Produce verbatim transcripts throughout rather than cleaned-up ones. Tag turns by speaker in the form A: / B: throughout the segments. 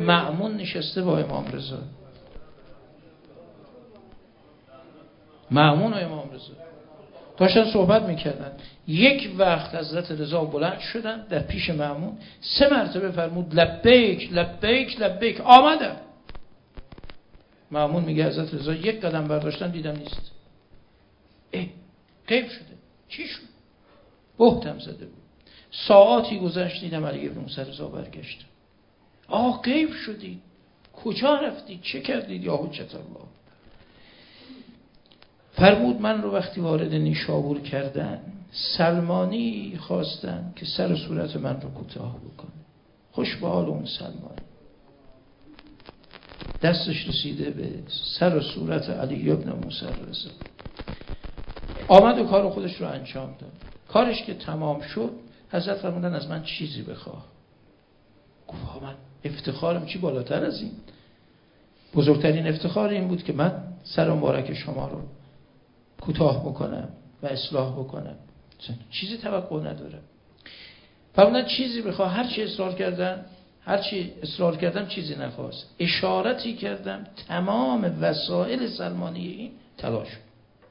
A: مأمون نشسته با امام رضا، مأمون و امام رضا داشتن صحبت میکردن. یک وقت حضرت رضا بلند شدن در پیش مأمون، سه مرتبه فرمود لبیک لبیک لبیک، آمدم. مأمون میگه حضرت رضا یک قدم برداشتن دیدم نیست. اه غیب شده. چی شد؟ بهتم زده بود. ساعاتی گذشت دیدم علی ابن موسی رضا برگشت. آه غیب شدید، کجا رفتید، چه کردید یا حجت الله؟ فرمود من رو وقتی وارد نیشابور کردن سلمانی خواستن که سر و صورت من رو کوتاه بکنه. خوش به حال اون سلمانی، دستش رسیده به سر و صورت علی ابن موسی رضا. آمد و کار خودش رو انجام داد. کارش که تمام شد حضرت فرمودن از من چیزی بخواه. گفت من افتخارم چی بالاتر از این؟ بزرگترین افتخار این بود که من سر مبارک شما رو کوتاه بکنم و اصلاح بکنم، چیزی توقع ندارم. فرمودن چیزی بخواه. هر چی اصرار کردن هر چی اصرار کردم چیزی نخواست. اشارتی کردم تمام وسایل سلمانی این تلاش شد.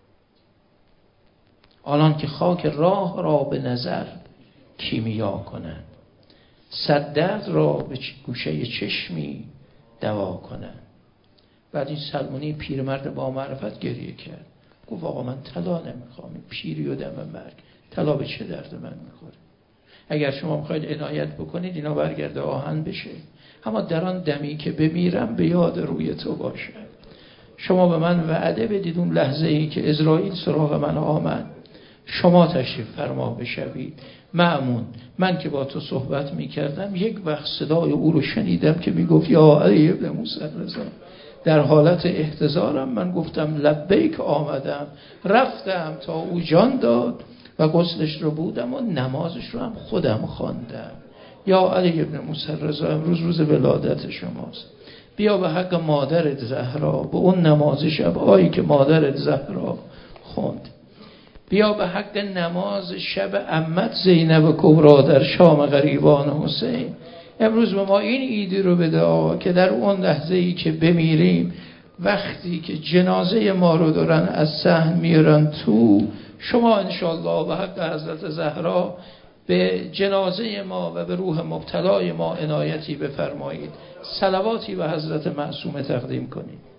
A: آنان که خاک راه را به نظر کیمیا کنند، صد درد را به گوشه چشمی دوا کنند. بعد این سلمانی پیرمرد با معرفت گریه کرد. گفت آقا من طلا نمیخوام، پیری و دم مرگ، طلا به چه درد من میخوره؟ اگر شما میخواید عنایت بکنید اینا برگرده آهن بشه، اما در آن دمی که بمیرم به یاد روی تو باشه. شما به من وعده بدید اون لحظه ای که عزرائیل سراغ من آمد شما تشریف فرما بشوید. مأمون من که با تو صحبت میکردم یک وقت صدای او رو شنیدم که میگفت یا علی ابن موسی رضا. در حالت احتضارم من گفتم لبیک، آمدم. رفتم تا او جان داد و غسلش رو بودم و نمازش رو هم خودم خواندم. یا علی ابن موسی رضا امروز روز ولادت شماست، بیا به حق مادرت زهرا به اون نماز شب آیی که مادرت زهرا خوند، بیا به حق نماز شب عمت زینب کبرا در شام غریبان حسین. امروز به ما این ایدی رو بده که در اون لحظه ای که بمیریم، وقتی که جنازه ما رو دارن از صحن میارن تو، شما انشاءالله به حق حضرت زهرا به جنازه ما و به روح مبتلای ما عنایتی بفرمایید. صلواتی به حضرت معصومه تقدیم کنید.